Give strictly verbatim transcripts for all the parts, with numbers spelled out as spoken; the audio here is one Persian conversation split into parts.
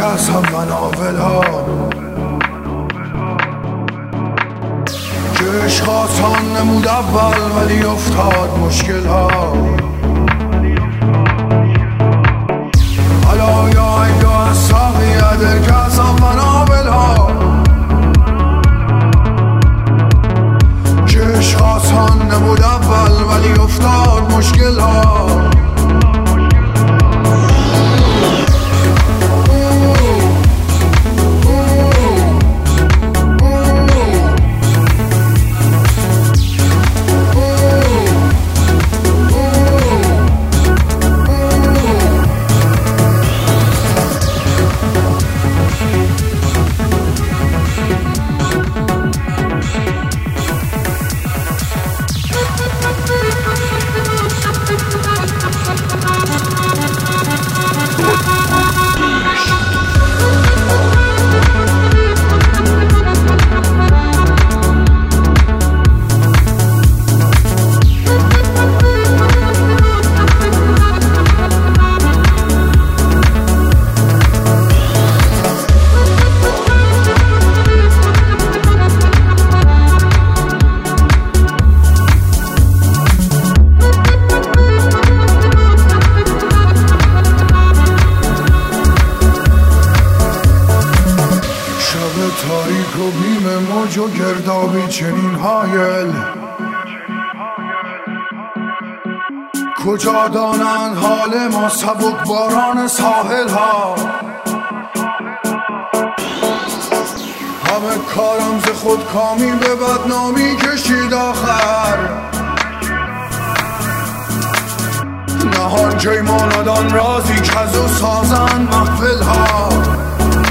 کس هم مناول ها که عشق آسان نمود اول ولی افتاد مشکل ها حالا یا یا ساقی در کس هم مناول ها که عشق آسان نمود اول ولی افتاد مشکل ها تاریک و بیم موج و گردابی چنین هایل کجا دانند حال ما سبک باران ساحل ها همه کارم ز خود کامی به بدنامی کشید آخر نهان جای ماندان رازی کزو سازن محفل ها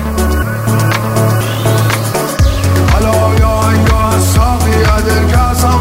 ساقی در کسم